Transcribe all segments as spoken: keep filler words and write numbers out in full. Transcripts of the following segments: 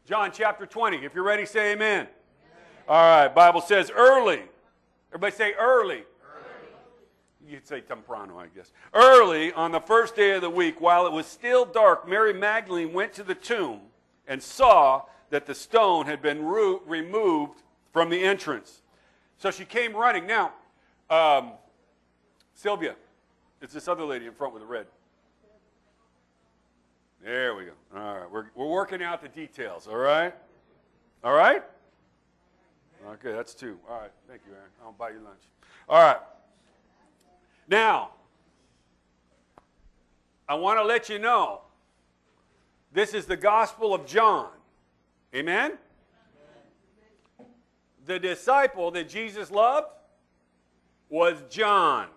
John chapter twenty. If you're ready, say amen. Amen. All right, Bible says early. Everybody say early. You'd say temprano, I guess. Early on the first day of the week, while it was still dark, Mary Magdalene went to the tomb and saw that the stone had been re- removed from the entrance. So she came running. Now, um, Sylvia, it's this other lady in front with the red. There we go. All right, we're, we're working out the details, all right? All right? Okay, that's two. All right, thank you, Aaron. I'll buy you lunch. All right. Now, I want to let you know, this is the Gospel of John. Amen? The disciple that Jesus loved was John.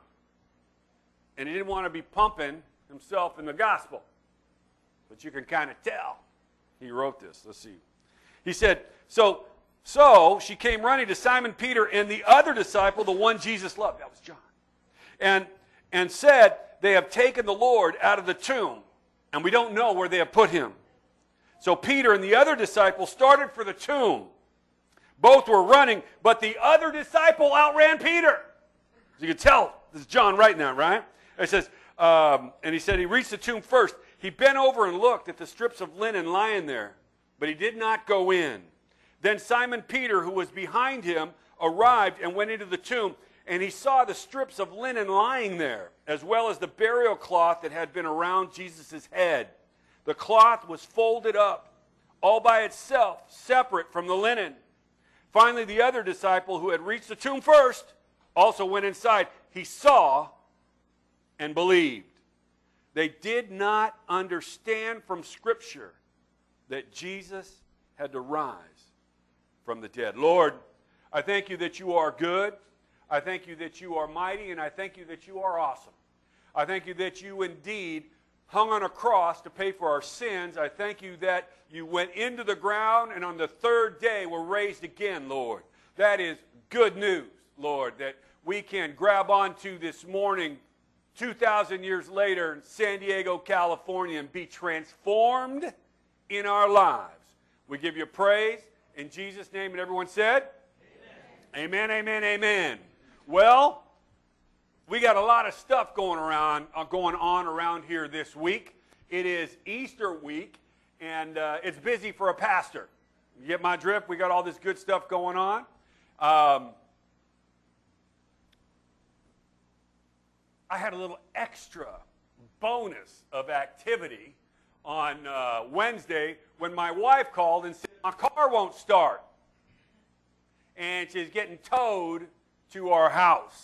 And he didn't want to be pumping himself in the Gospel. But you can kind of tell. He wrote this. Let's see. He said, so, so she came running to Simon Peter and the other disciple, the one Jesus loved. That was John. And, and said, they have taken the Lord out of the tomb, and we don't know where they have put him. So Peter and the other disciple started for the tomb. Both were running, but the other disciple outran Peter. So you can tell, this is John writing that, right? It says, um, and he said he reached the tomb first. He bent over and looked at the strips of linen lying there, but he did not go in. Then Simon Peter, who was behind him, arrived and went into the tomb. And he saw the strips of linen lying there, as well as the burial cloth that had been around Jesus' head. The cloth was folded up, all by itself, separate from the linen. Finally, the other disciple, who had reached the tomb first, also went inside. He saw and believed. They did not understand from Scripture that Jesus had to rise from the dead. Lord, I thank you that you are good. I thank you that you are mighty, and I thank you that you are awesome. I thank you that you indeed hung on a cross to pay for our sins. I thank you that you went into the ground, and on the third day were raised again, Lord. That is good news, Lord, that we can grab onto this morning, two thousand years later in San Diego, California, and be transformed in our lives. We give you praise in Jesus' name, and everyone said, amen, amen, amen. amen. Well, we got a lot of stuff going around, uh, going on around here this week. It is Easter week, and uh, it's busy for a pastor. You get my drift? We got all this good stuff going on. Um, I had a little extra bonus of activity on uh, Wednesday when my wife called and said, my car won't start. And she's getting towed to our house.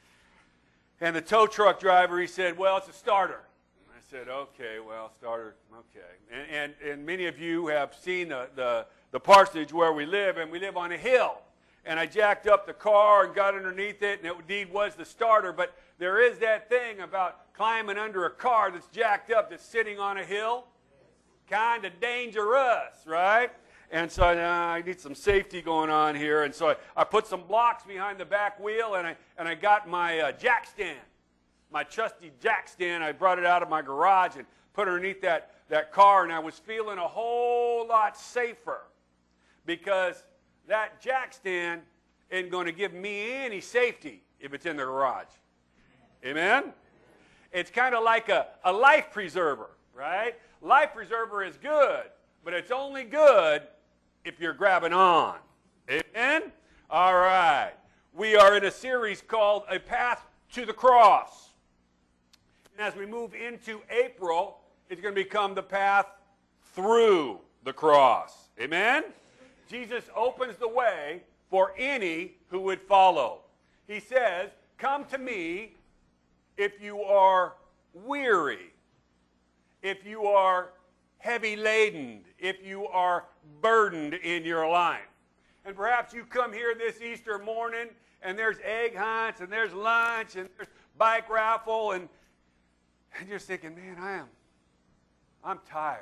And the tow truck driver, he said, well, it's a starter. I said, okay, well, starter, okay. And, and, and many of you have seen the, the, the parsonage where we live, and we live on a hill. And I jacked up the car and got underneath it, and it indeed was the starter. But there is that thing about climbing under a car that's jacked up, that's sitting on a hill. Kind of dangerous, right? And so uh, I need some safety going on here. And so I, I put some blocks behind the back wheel, and I, and I got my uh, jack stand, my trusty jack stand. I brought it out of my garage and put it underneath that, that car, and I was feeling a whole lot safer because that jack stand isn't going to give me any safety if it's in the garage. Amen? It's kind of like a, a life preserver, right? Life preserver is good, but it's only good if you're grabbing on. Amen? All right. We are in a series called A Path to the Cross. And as we move into April, it's going to become the path through the cross. Amen? Jesus opens the way for any who would follow. He says, come to me if you are weary, if you are heavy laden, if you are burdened in your life. And perhaps you come here this Easter morning and there's egg hunts and there's lunch and there's bike raffle and, and you're thinking, man, I am, I'm tired.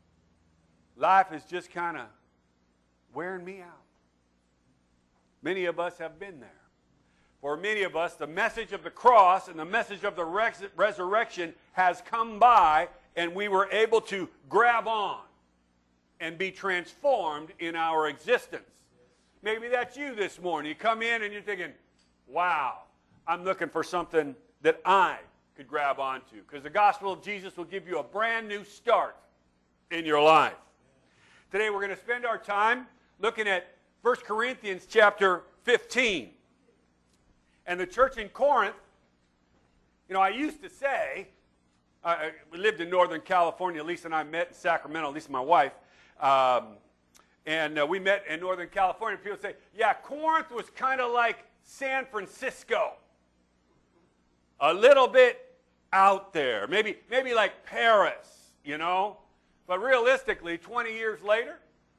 Life is just kind of wearing me out. Many of us have been there. For many of us, the message of the cross and the message of the res- resurrection has come by, and we were able to grab on. and be transformed in our existence. Maybe that's you this morning. You come in and you're thinking, wow, I'm looking for something that I could grab onto, because the gospel of Jesus will give you a brand new start in your life. Today we're going to spend our time looking at First Corinthians chapter fifteen. And the church in Corinth, you know, I used to say, uh, we lived in Northern California. Lisa and I met in Sacramento, at least my wife. Um, and uh, we met in Northern California. People say, yeah, Corinth was kind of like San Francisco. A little bit out there. Maybe, maybe like Paris, you know. But realistically, twenty years later,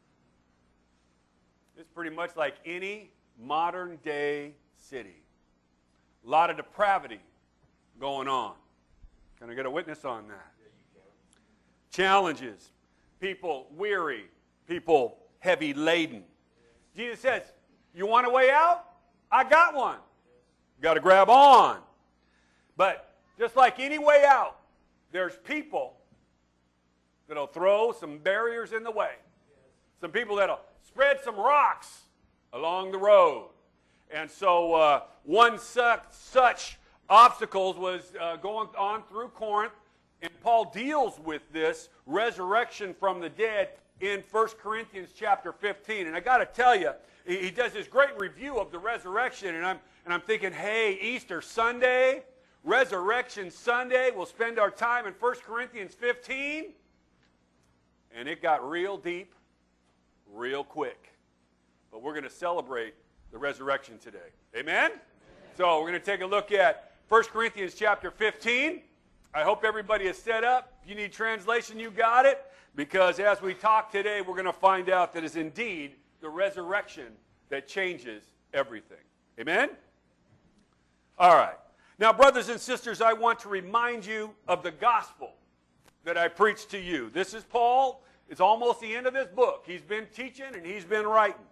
it's pretty much like any modern day city. A lot of depravity going on. Can I get a witness on that? Yeah, you can. Challenges. People weary. People heavy laden. Jesus says, you want a way out? I got one. You got to grab on. But just like any way out, there's people that'll throw some barriers in the way. Some people that'll spread some rocks along the road. And so uh, one such, such obstacles was uh, going on through Corinth, and Paul deals with this resurrection from the dead in First Corinthians chapter fifteen. And I got to tell you, he, he does this great review of the resurrection, and I'm, and I'm thinking, hey, Easter Sunday, Resurrection Sunday, we'll spend our time in First Corinthians fifteen, and it got real deep, real quick. But we're going to celebrate the resurrection today. Amen? Amen? So we're going to take a look at First Corinthians chapter fifteen. I hope everybody is set up. If you need translation, you got it. Because as we talk today, we're going to find out that it's indeed the resurrection that changes everything. Amen? All right. Now, brothers and sisters, I want to remind you of the gospel that I preached to you. This is Paul. It's almost the end of his book. He's been teaching and he's been writing.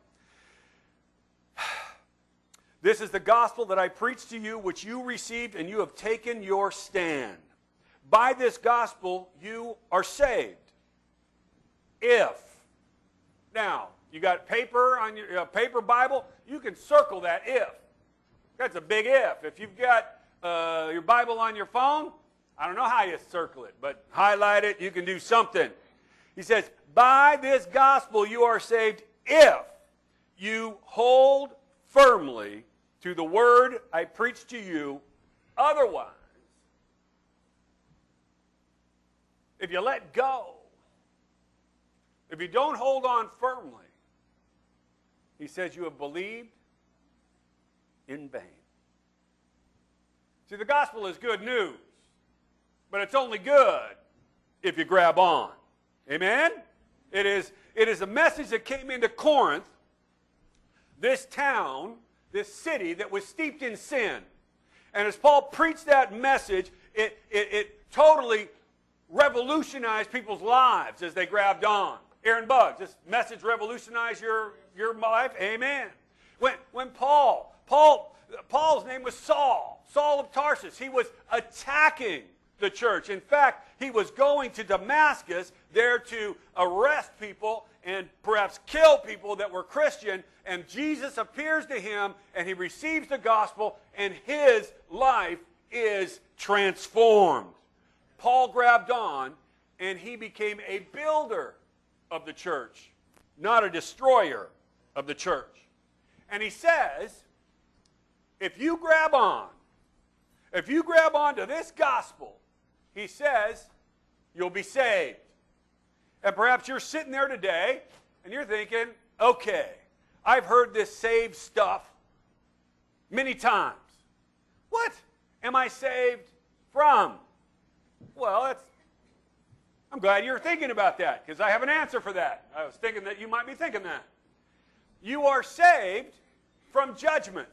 This is the gospel that I preached to you, which you received, and you have taken your stand. By this gospel, you are saved. If. Now, you got paper on your uh, paper Bible, you can circle that if. That's a big if. If you've got uh, your Bible on your phone, I don't know how you circle it, but highlight it, you can do something. He says, by this gospel you are saved if you hold firmly to the word I preached to you. Otherwise, if you let go, if you don't hold on firmly, he says you have believed in vain. See, the gospel is good news, but it's only good if you grab on. Amen? It is, it is a message that came into Corinth, this town, this city that was steeped in sin. And as Paul preached that message, it, it, it totally revolutionized people's lives as they grabbed on. Aaron Buggs, this message revolutionized your, your life? Amen. When, when Paul, Paul, Paul's name was Saul, Saul of Tarsus. He was attacking the church. In fact, he was going to Damascus there to arrest people and perhaps kill people that were Christian. And Jesus appears to him, and he receives the gospel, and his life is transformed. Paul grabbed on, and he became a builder of the church, not a destroyer of the church. And he says, if you grab on, if you grab on to this gospel, he says, you'll be saved. And perhaps you're sitting there today, and you're thinking, okay, I've heard this saved stuff many times. What am I saved from? Well, that's, I'm glad you're thinking about that, because I have an answer for that. I was thinking that you might be thinking that. You are saved from judgment.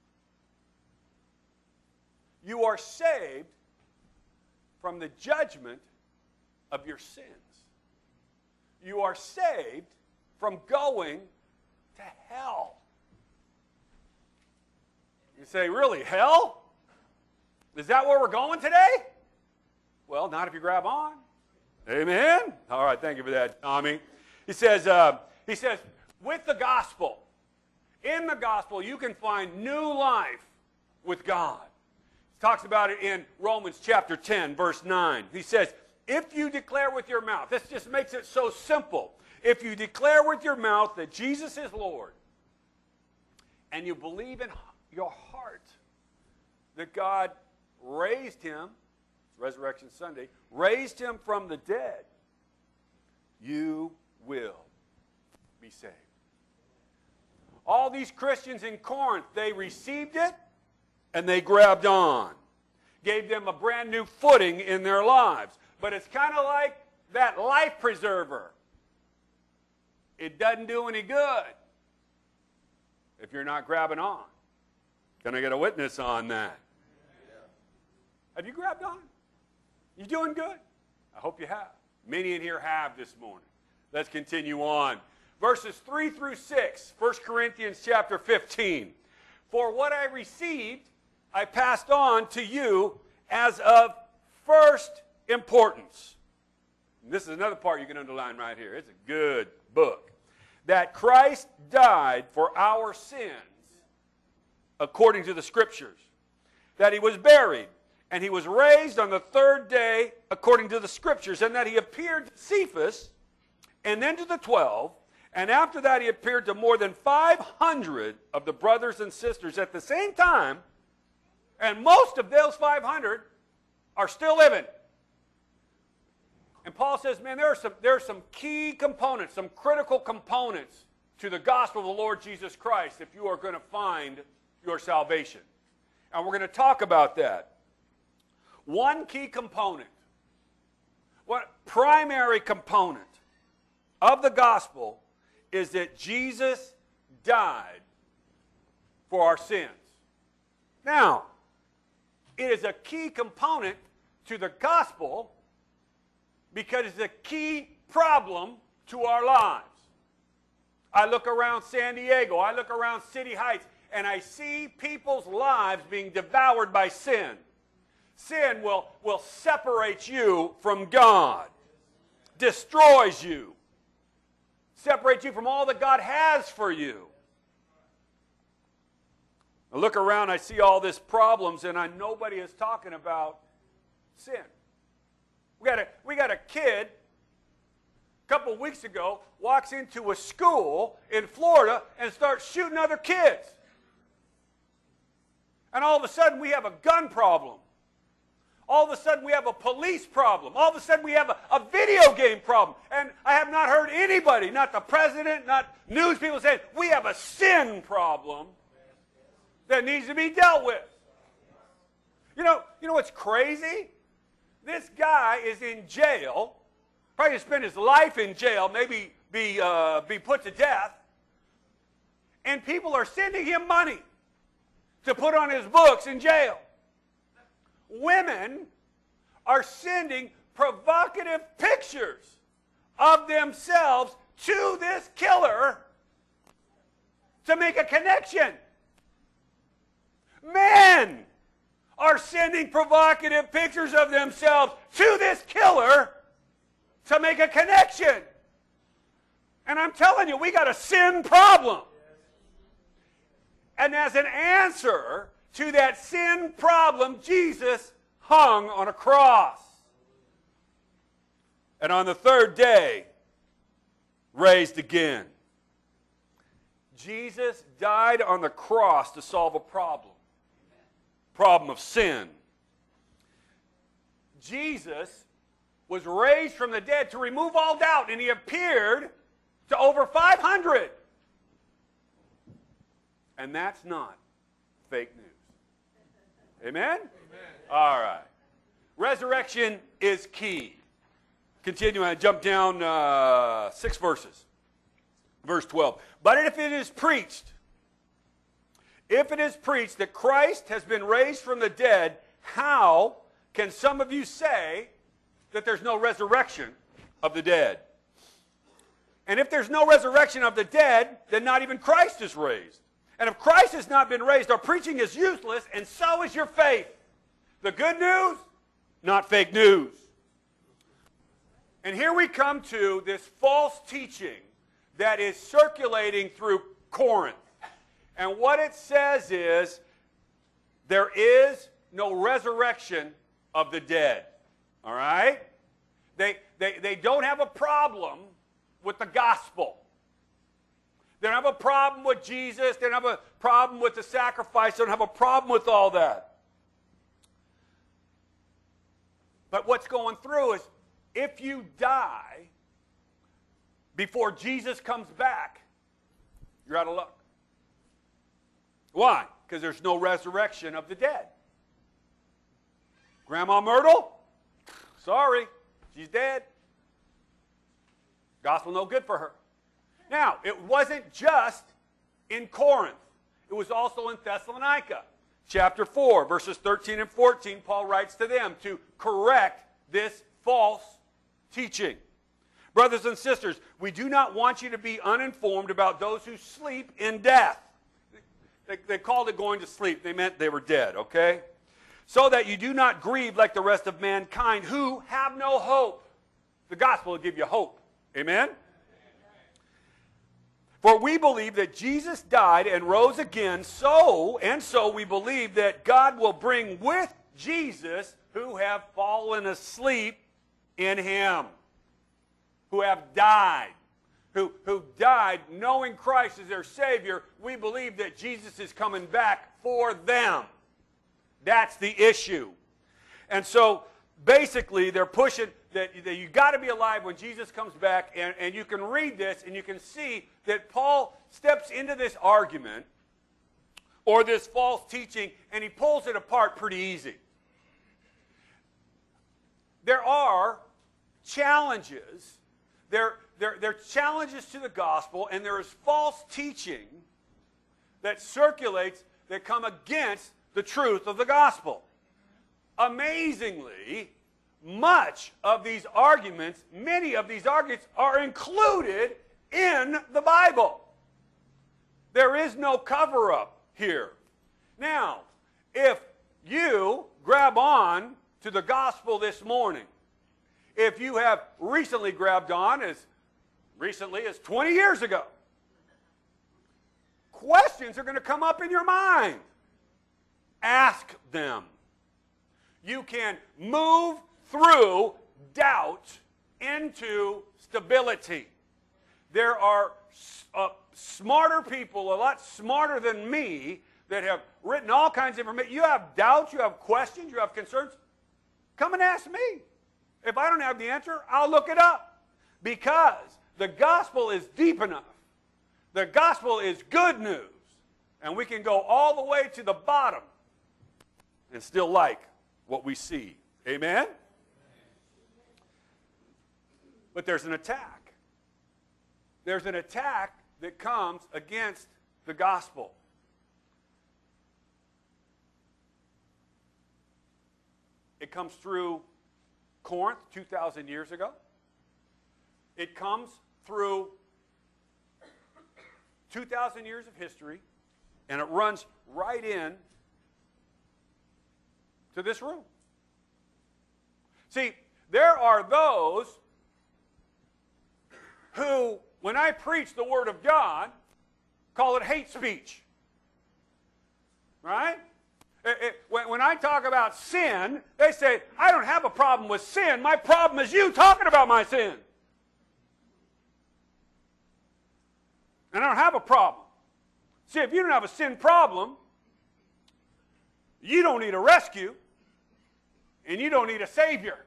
You are saved from the judgment of your sins. You are saved from going to hell. You say, really, hell? Is that where we're going today? Well, not if you grab on. Amen? All right, thank you for that, Tommy. He says, uh, he says, with the gospel, in the gospel, you can find new life with God. He talks about it in Romans chapter ten, verse nine. He says, if you declare with your mouth, this just makes it so simple. If you declare with your mouth that Jesus is Lord, and you believe in your heart that God raised him, it's Resurrection Sunday, raised him from the dead, you will be saved. All these Christians in Corinth, they received it and they grabbed on. Gave them a brand new footing in their lives. But it's kind of like that life preserver. It doesn't do any good if you're not grabbing on. Can I get a witness on that? Have you grabbed on? You doing good? I hope you have. Many in here have this morning. Let's continue on. Verses three through six, First Corinthians chapter fifteen. For what I received, I passed on to you as of first importance. And this is another part you can underline right here. It's a good book. That Christ died for our sins according to the Scriptures. That he was buried, and he was raised on the third day according to the Scriptures, and that he appeared to Cephas, and then to the twelve, and after that he appeared to more than five hundred of the brothers and sisters at the same time, and most of those five hundred are still living. And Paul says, man, there are some, there are some key components, some critical components to the gospel of the Lord Jesus Christ if you are going to find your salvation. And we're going to talk about that. One key component, what primary component of the gospel is that Jesus died for our sins. Now, it is a key component to the gospel because it's a key problem to our lives. I look around San Diego, I look around City Heights, and I see people's lives being devoured by sin. Sin will, will separate you from God, destroys you, separates you from all that God has for you. I look around, I see all these problems, and I, nobody is talking about sin. We got a, we got a kid a couple of weeks ago walks into a school in Florida and starts shooting other kids. And all of a sudden we have a gun problem. All of a sudden we have a police problem. All of a sudden we have a, a video game problem. And I have not heard anybody, not the president, not news people saying, we have a sin problem that needs to be dealt with. You know, you know what's crazy? This guy is in jail, probably spend his life in jail, maybe be, uh, be put to death, and people are sending him money to put on his books in jail. Women are sending provocative pictures of themselves to this killer to make a connection. Men are sending provocative pictures of themselves to this killer to make a connection. And I'm telling you, we got a sin problem. And as an answer to that sin problem, Jesus hung on a cross. And on the third day, raised again. Jesus died on the cross to solve a problem. Problem of sin. Jesus was raised from the dead to remove all doubt, and he appeared to over five hundred. And that's not fake news. Amen? Amen. All right. Resurrection is key. Continuing, I jump down uh, six verses. Verse twelve. But if it is preached, if it is preached that Christ has been raised from the dead, how can some of you say that there's no resurrection of the dead? And if there's no resurrection of the dead, then not even Christ is raised. And if Christ has not been raised, our preaching is useless, and so is your faith. The good news, not fake news. And here we come to this false teaching that is circulating through Corinth. And what it says is, there is no resurrection of the dead. All right? They, they, they don't have a problem with the gospel. They don't have a problem with Jesus. They don't have a problem with the sacrifice. They don't have a problem with all that. But what's going through is, if you die before Jesus comes back, you're out of luck. Why? Because there's no resurrection of the dead. Grandma Myrtle, sorry, she's dead. Gospel no good for her. Now, it wasn't just in Corinth. It was also in Thessalonica. Chapter four, verses thirteen and fourteen, Paul writes to them to correct this false teaching. Brothers and sisters, we do not want you to be uninformed about those who sleep in death. They, they called it going to sleep. They meant they were dead, okay? So that you do not grieve like the rest of mankind who have no hope. The gospel will give you hope. Amen? For we believe that Jesus died and rose again, so, and so we believe that God will bring with Jesus who have fallen asleep in him, who have died, who, who died knowing Christ as their Savior. We believe that Jesus is coming back for them. That's the issue. And so, basically, they're pushing that, that you got to be alive when Jesus comes back, and, and you can read this, and you can see that Paul steps into this argument, or this false teaching, and he pulls it apart pretty easy. There are challenges. There, there, there are challenges to the gospel, and there is false teaching that circulates that come against the truth of the gospel. Amazingly, much of these arguments, many of these arguments are included in the Bible. There is no cover-up here. Now, if you grab on to the gospel this morning, if you have recently grabbed on as recently as twenty years ago, questions are going to come up in your mind. Ask them. You can move through doubt into stability. There are uh, smarter people, a lot smarter than me, that have written all kinds of information. You have doubts, you have questions, you have concerns. Come and ask me. If I don't have the answer, I'll look it up. Because the gospel is deep enough. The gospel is good news. And we can go all the way to the bottom and still like what we see. Amen? But there's an attack. There's an attack that comes against the gospel. It comes through Corinth two thousand years ago. It comes through two thousand years of history, and it runs right in to this room. See, there are those who, when I preach the Word of God, call it hate speech. Right? It, it, when, when I talk about sin, they say, I don't have a problem with sin. My problem is you talking about my sin. And I don't have a problem. See, if you don't have a sin problem, you don't need a rescue, and you don't need a Savior.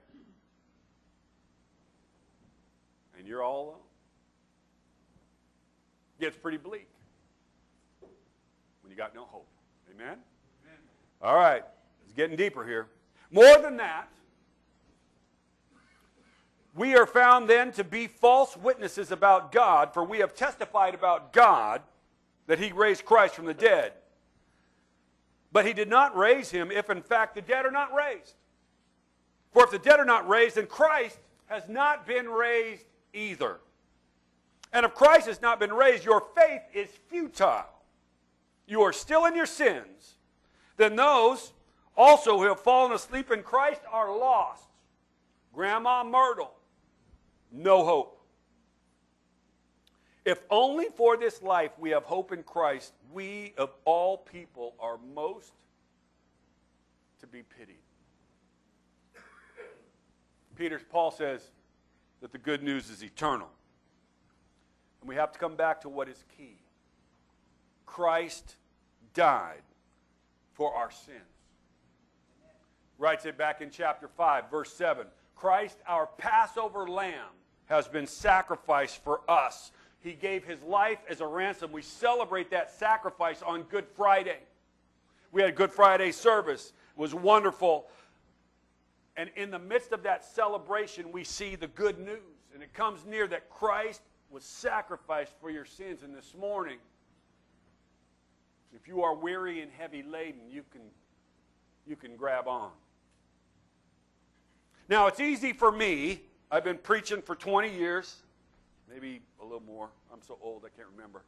And you're all alone. Gets pretty bleak when you got no hope. Amen? Amen? All right. It's getting deeper here. More than that, we are found then to be false witnesses about God, for we have testified about God that he raised Christ from the dead. But he did not raise him if in fact the dead are not raised. For if the dead are not raised, then Christ has not been raised either. And if Christ has not been raised, your faith is futile. You are still in your sins. Then those also who have fallen asleep in Christ are lost. Grandma Myrtle, no hope. If only for this life we have hope in Christ, we of all people are most to be pitied. Peter, Paul says that the good news is eternal. And we have to come back to what is key. Christ died for our sins. Writes it back in chapter five, verse seven. Christ, our Passover lamb, has been sacrificed for us. He gave his life as a ransom. We celebrate that sacrifice on Good Friday. We had a Good Friday service. It was wonderful. And in the midst of that celebration, we see the good news. And it comes near that Christ was sacrificed for your sins. And this morning, if you are weary and heavy laden, you can, you can grab on. Now, it's easy for me. I've been preaching for twenty years. Maybe a little more. I'm so old I can't remember.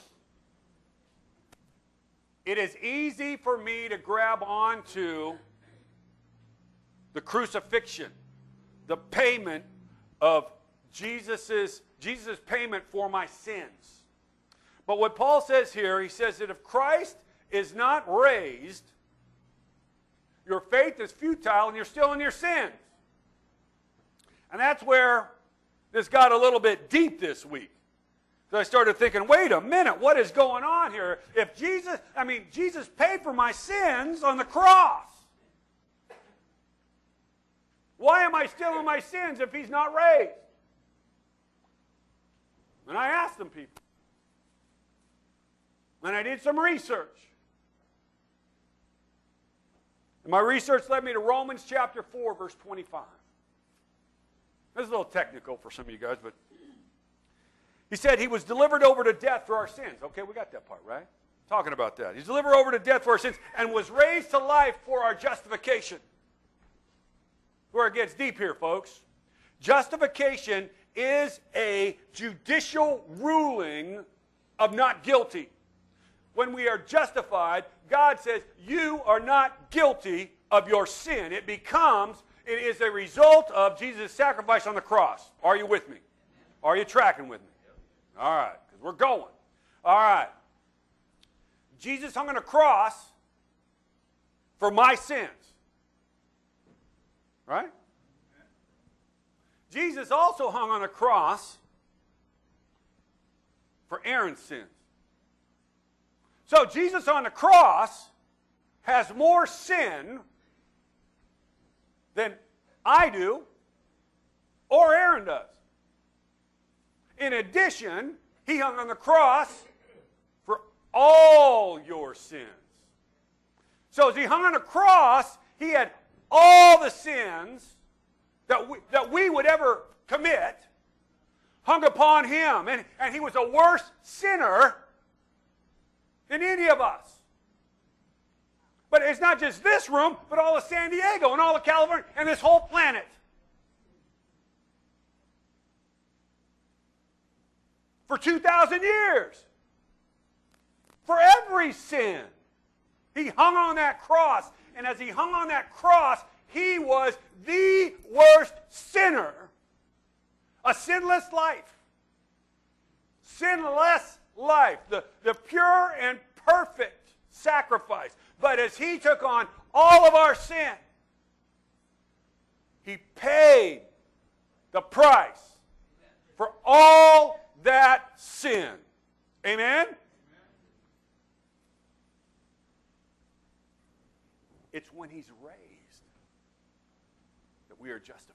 It is easy for me to grab onto the crucifixion, the payment of Jesus's, Jesus' payment for my sins. But what Paul says here, he says that if Christ is not raised, your faith is futile and you're still in your sins. And that's where this got a little bit deep this week. So I started thinking, wait a minute, what is going on here? If Jesus, I mean, Jesus paid for my sins on the cross. Why am I still in my sins if he's not raised? And I asked some people. And I did some research. And my research led me to Romans chapter four, verse twenty-five. This is a little technical for some of you guys, but he said he was delivered over to death for our sins. Okay, we got that part, right? Talking about that. He's delivered over to death for our sins and was raised to life for our justification. Where it gets deep here, folks. Justification is a judicial ruling of not guilty. When we are justified, God says, you are not guilty of your sin. It becomes, it is a result of Jesus' sacrifice on the cross. Are you with me? Are you tracking with me? All right, because we're going. All right. Jesus hung on a cross for my sins. Right? Jesus also hung on a cross for Aaron's sins. So Jesus on the cross has more sin than I do or Aaron does. In addition, he hung on the cross for all your sins. So as he hung on the cross, he had all the sins that we, that we would ever commit hung upon him. And, and he was a worse sinner than any of us. But it's not just this room, but all of San Diego and all of California and this whole planet. For two thousand years. For every sin. He hung on that cross. And as he hung on that cross, he was the worst sinner. A sinless life. Sinless life. The, the pure and perfect sacrifice. But as he took on all of our sin, he paid the price for all that sin. Amen? It's when he's raised that we are justified.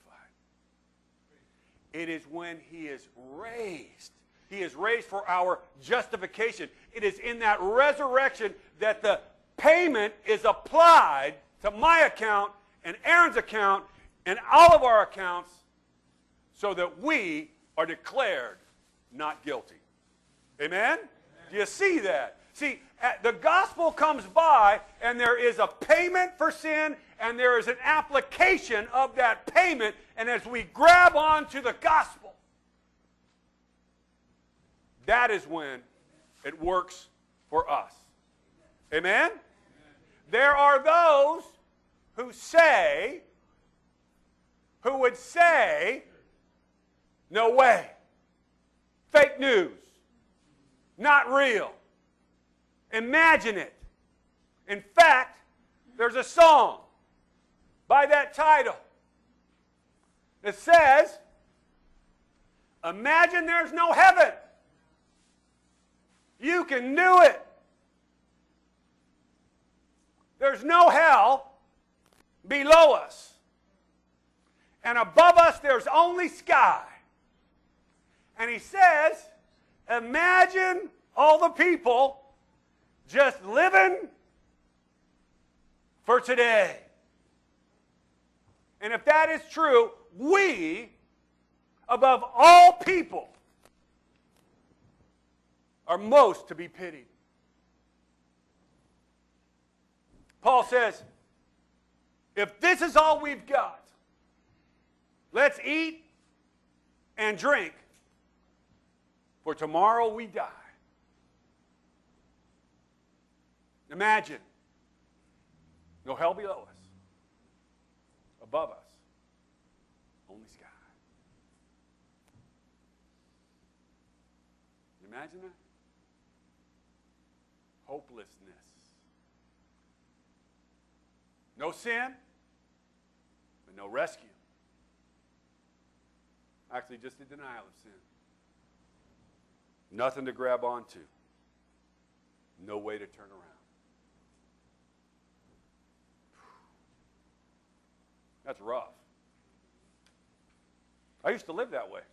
It is when he is raised. He is raised for our justification. It is in that resurrection that the payment is applied to my account and Aaron's account and all of our accounts so that we are declared not guilty. Amen? Amen. Do you see that? See, the gospel comes by and there is a payment for sin and there is an application of that payment. And as we grab onto the gospel, that is when it works for us. Amen? Amen. There are those who say, who would say No way. Fake news. Not real. Imagine it. In fact, there's a song by that title that says, imagine there's no heaven. You can do it. There's no hell below us. And above us there's only sky. And he says, imagine all the people just living for today. And if that is true, we, above all people, are most to be pitied. Paul says, if this is all we've got, let's eat and drink, for tomorrow we die. Imagine, no hell below us, above us, only sky. Imagine that? Hopelessness. No sin, but no rescue. Actually, just a denial of sin. Nothing to grab onto. No way to turn around. That's rough. I used to live that way.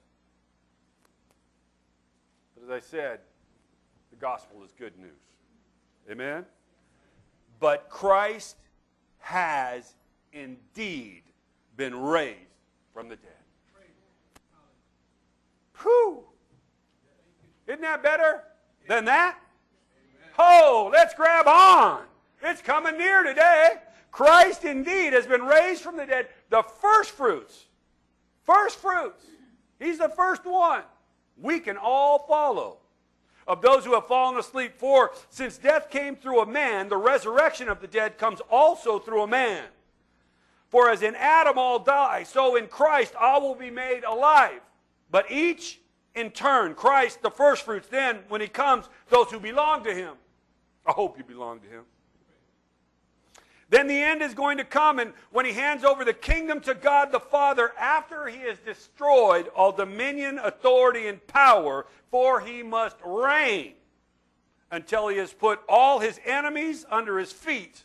But as I said, the gospel is good news. Amen? But Christ has indeed been raised from the dead. Whew! Isn't that better than that? Oh, let's grab on. It's coming near today. Christ indeed has been raised from the dead. The first fruits. First fruits. He's the first one. We can all follow. Of those who have fallen asleep, for since death came through a man, the resurrection of the dead comes also through a man. For as in Adam all die, so in Christ all will be made alive. But each in turn, Christ the firstfruits, then when he comes, those who belong to him. I hope you belong to him. Then the end is going to come, and when he hands over the kingdom to God the Father, after he has destroyed all dominion, authority, and power, for he must reign until he has put all his enemies under his feet.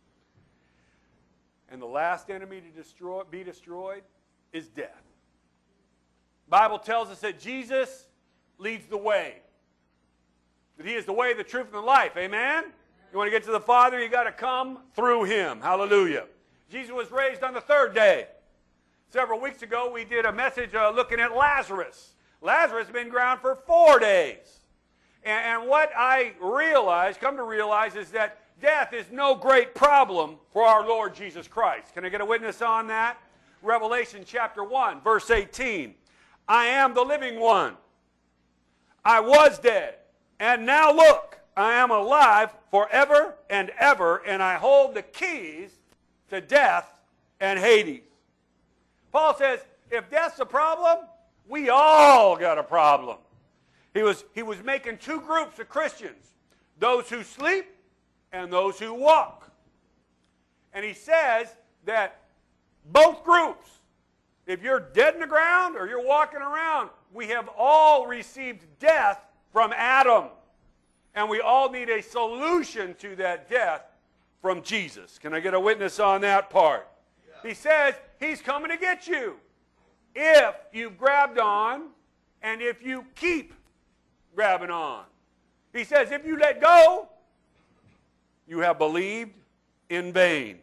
And the last enemy to destroy, be destroyed is death. The Bible tells us that Jesus leads the way. That he is the way, the truth, and the life. Amen? You want to get to the Father, you got to come through him. Hallelujah. Jesus was raised on the third day. Several weeks ago, we did a message uh, looking at Lazarus. Lazarus has been ground for four days. And, and what I realize, come to realize, is that death is no great problem for our Lord Jesus Christ. Can I get a witness on that? Revelation chapter one, verse eighteen. I am the living one. I was dead, and now look, I am alive forever and ever, and I hold the keys to death and Hades. Paul says, if death's a problem, we all got a problem. He was, he was making two groups of Christians, those who sleep and those who walk. And he says that both groups, if you're dead in the ground or you're walking around, we have all received death from Adam. And we all need a solution to that death from Jesus. Can I get a witness on that part? Yeah. He says he's coming to get you if you've grabbed on and if you keep grabbing on. He says if you let go, you have believed in vain.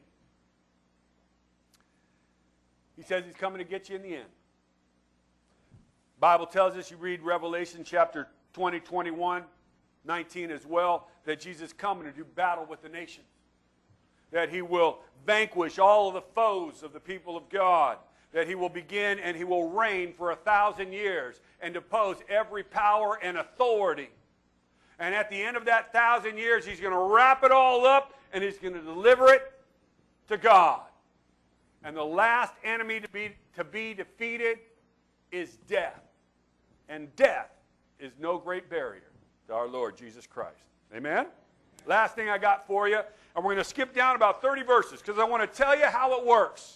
He says he's coming to get you in the end. The Bible tells us, you read Revelation chapter twenty, twenty-one, nineteen as well, that Jesus is coming to do battle with the nations. That he will vanquish all of the foes of the people of God. That he will begin and he will reign for a thousand years and depose every power and authority. And at the end of that thousand years, he's going to wrap it all up and he's going to deliver it to God. And the last enemy to be, to be defeated is death. and death is no great barrier to our Lord Jesus Christ. Amen? Last thing I got for you, and we're going to skip down about thirty verses because I want to tell you how it works.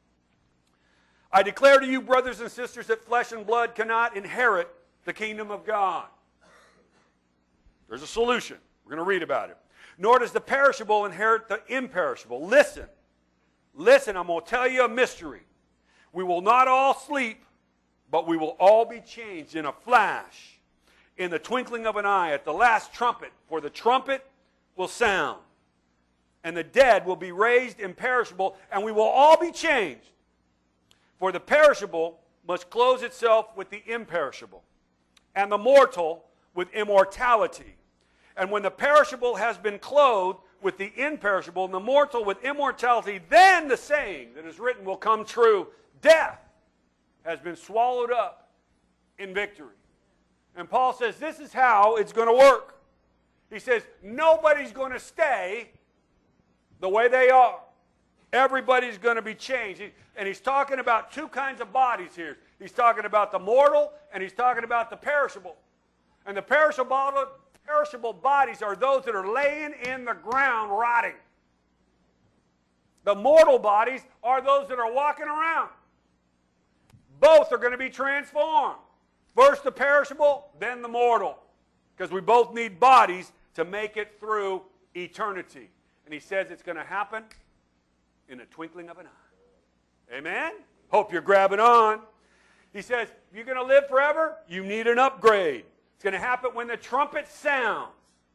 I declare to you, brothers and sisters, that flesh and blood cannot inherit the kingdom of God. There's a solution. We're going to read about it. Nor does the perishable inherit the imperishable. Listen. Listen, I'm going to tell you a mystery. We will not all sleep, but we will all be changed in a flash, in the twinkling of an eye, at the last trumpet. For the trumpet will sound, and the dead will be raised imperishable, and we will all be changed. For the perishable must clothe itself with the imperishable, and the mortal with immortality. And when the perishable has been clothed with the imperishable, and the mortal with immortality, then the saying that is written will come true. Death has been swallowed up in victory. And Paul says this is how it's going to work. He says nobody's going to stay the way they are. Everybody's going to be changed. He, and he's talking about two kinds of bodies here. He's talking about the mortal and he's talking about the perishable. And the perishable, perishable bodies are those that are laying in the ground rotting. The mortal bodies are those that are walking around. Both are going to be transformed. First the perishable, then the mortal. Because we both need bodies to make it through eternity. And he says it's going to happen in a twinkling of an eye. Amen? Hope you're grabbing on. He says, if you're going to live forever, you need an upgrade. It's going to happen when the trumpet sounds.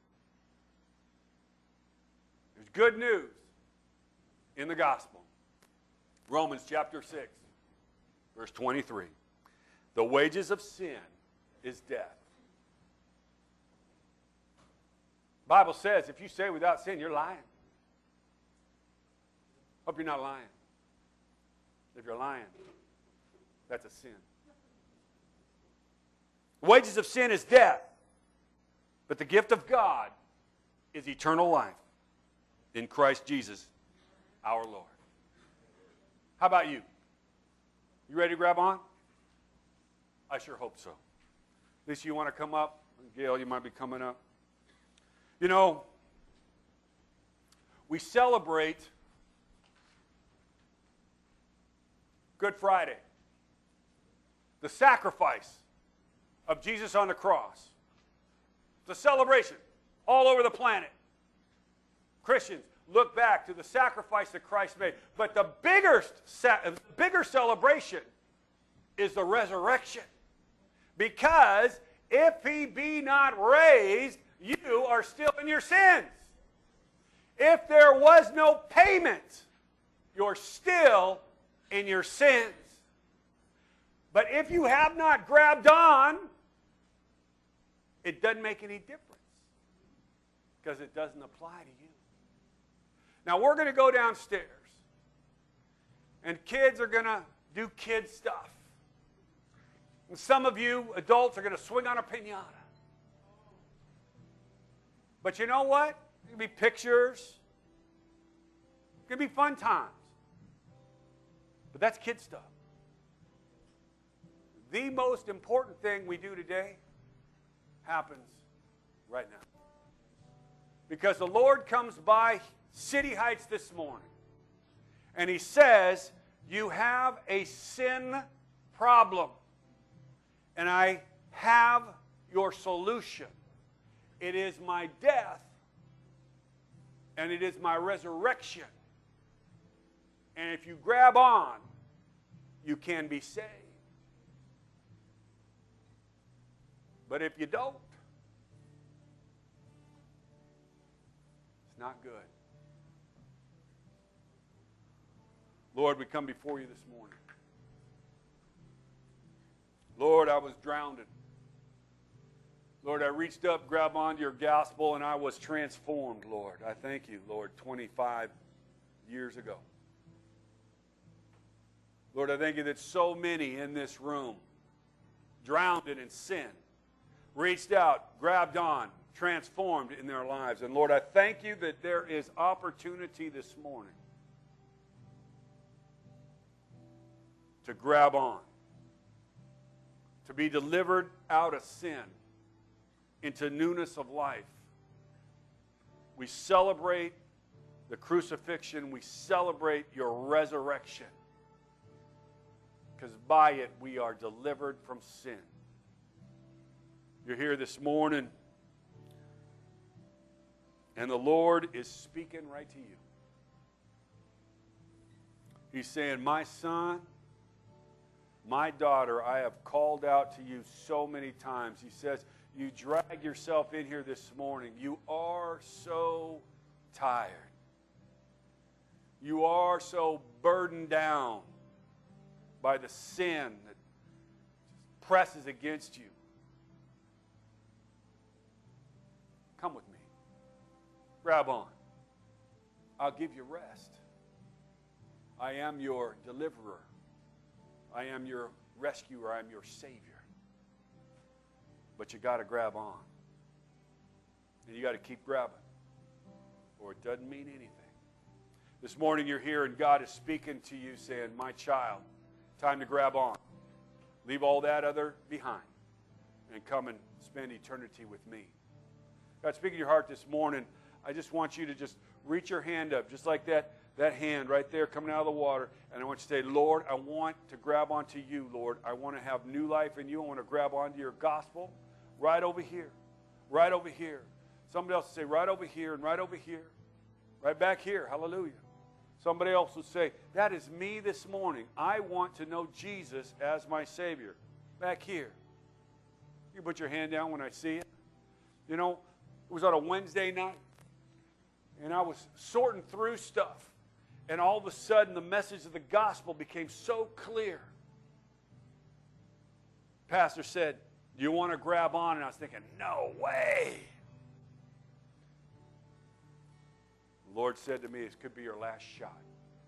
There's good news in the gospel. Romans chapter six, verse twenty-three. The wages of sin is death. The Bible says if you say without sin, you're lying. Hope you're not lying. If you're lying, that's a sin. The wages of sin is death, but the gift of God is eternal life in Christ Jesus our Lord. How about you? You ready to grab on? I sure hope so. Lisa, you want to come up? Gail, you might be coming up. You know, we celebrate Good Friday, the sacrifice of Jesus on the cross. It's a celebration all over the planet. Christians look back to the sacrifice that Christ made. But the bigger, the bigger celebration is the resurrection. Because if he be not raised, you are still in your sins. If there was no payment, you're still in your sins. But if you have not grabbed on, it doesn't make any difference because it doesn't apply to you. Now we're going to go downstairs and kids are going to do kid stuff. And some of you adults are going to swing on a piñata. But you know what? It's going to be pictures. It's going to be fun times. But that's kid stuff. The most important thing we do today happens right now. Because the Lord comes by City Heights this morning and he says, you have a sin problem and I have your solution. It is my death and it is my resurrection. And if you grab on, you can be saved. But if you don't, it's not good. Lord, we come before you this morning. Lord, I was drowned. Lord, I reached up, grabbed onto your gospel, and I was transformed, Lord. I thank you, Lord, twenty-five years ago. Lord, I thank you that so many in this room drowned in sin, reached out, grabbed on, transformed in their lives. And Lord, I thank you that there is opportunity this morning to grab on, to be delivered out of sin into newness of life. We celebrate the crucifixion. We celebrate your resurrection. Because by it we are delivered from sin. You're here this morning, and the Lord is speaking right to you. He's saying, my son, my daughter, I have called out to you so many times. He says, you drag yourself in here this morning. You are so tired. You are so burdened down by the sin that presses against you. Come with me. Grab on. I'll give you rest. I am your deliverer. I am your rescuer. I am your Savior. But you got to grab on. And you got to keep grabbing, or it doesn't mean anything. This morning you're here and God is speaking to you saying, my child, time to grab on. Leave all that other behind and come and spend eternity with me. God, speak in your heart this morning. I just want you to just reach your hand up, just like that, that hand right there coming out of the water. And I want you to say, Lord, I want to grab onto you, Lord. I want to have new life in you. I want to grab onto your gospel right over here, right over here. Somebody else will say, right over here and right over here, right back here. Hallelujah. Somebody else will say, that is me this morning. I want to know Jesus as my Savior. Back here. You put your hand down when I see it. You know, it was on a Wednesday night, and I was sorting through stuff, and all of a sudden the message of the gospel became so clear. Pastor said, do you want to grab on? And I was thinking, no way. The Lord said to me, this could be your last shot.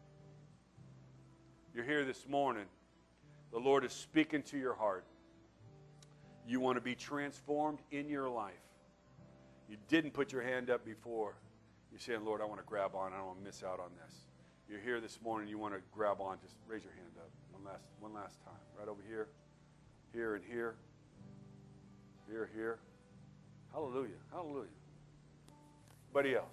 You're here this morning. The Lord is speaking to your heart. You want to be transformed in your life. You didn't put your hand up before. You're saying, Lord, I want to grab on. I don't want to miss out on this. You're here this morning. You want to grab on. Just raise your hand up one last, one last time. Right over here, here and here, here, here. Hallelujah. Hallelujah. Anybody else?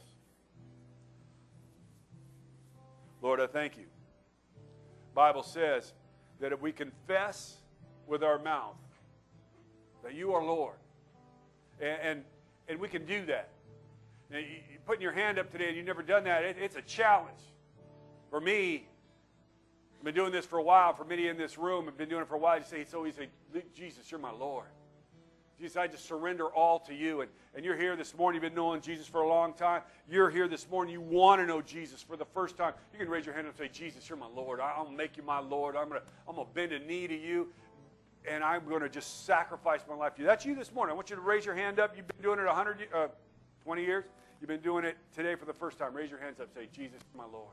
Lord, I thank you. The Bible says that if we confess with our mouth that you are Lord, and, and, and we can do that. Now, you, you're putting your hand up today and you've never done that. It, it's a challenge. For me, I've been doing this for a while. For many in this room, I've been doing it for a while. You say, it's so easy. Jesus, you're my Lord. Jesus, I just surrender all to you. And, and you're here this morning. You've been knowing Jesus for a long time. You're here this morning. You want to know Jesus for the first time. You can raise your hand and say, Jesus, you're my Lord. I, I'm going to make you my Lord. I'm going to I'm going to bend a knee to you. And I'm going to just sacrifice my life to you. That's you this morning. I want you to raise your hand up. You've been doing it one hundred, uh, twenty years. You've been doing it today for the first time. Raise your hands up. Say, Jesus, my Lord.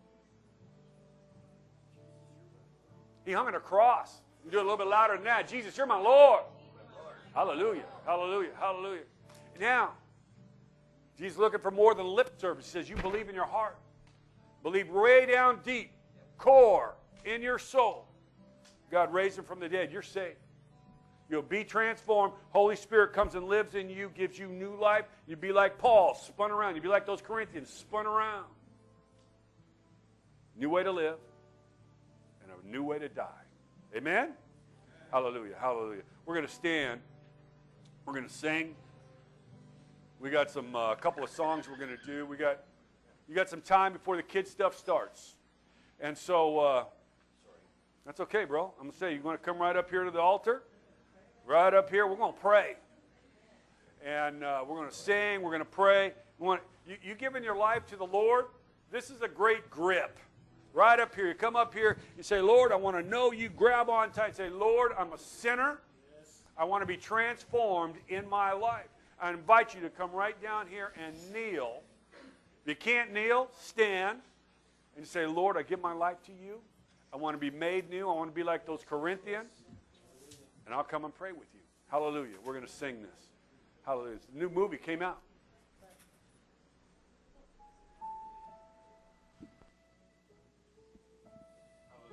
He hung on a cross. You do it a little bit louder than that. Jesus, you're my Lord. Hallelujah. Hallelujah. Hallelujah. Now, Jesus is looking for more than lip service. He says, you believe in your heart. Believe way down deep, core, in your soul. God raised him from the dead. You're saved. You'll be transformed. Holy Spirit comes and lives in you, gives you new life. You'll be like Paul, spun around. You'll be like those Corinthians, spun around. New way to live and a new way to die. Amen? Hallelujah. Hallelujah. We're going to stand. We're going to sing. We got some a uh, couple of songs we're going to do. We got you got some time before the kid stuff starts, and so uh, that's okay, bro. I'm going to say you want to come right up here to the altar, right up here. We're going to pray, and uh, we're going to sing. We're going to pray. We want you, you giving your life to the Lord. This is a great grip. Right up here. You come up here. You say, Lord, I want to know you. Grab on tight. Say, Lord, I'm a sinner. I want to be transformed in my life. I invite you to come right down here and kneel. If you can't kneel, stand and say, Lord, I give my life to you. I want to be made new. I want to be like those Corinthians. And I'll come and pray with you. Hallelujah. We're going to sing this. Hallelujah. The new movie came out.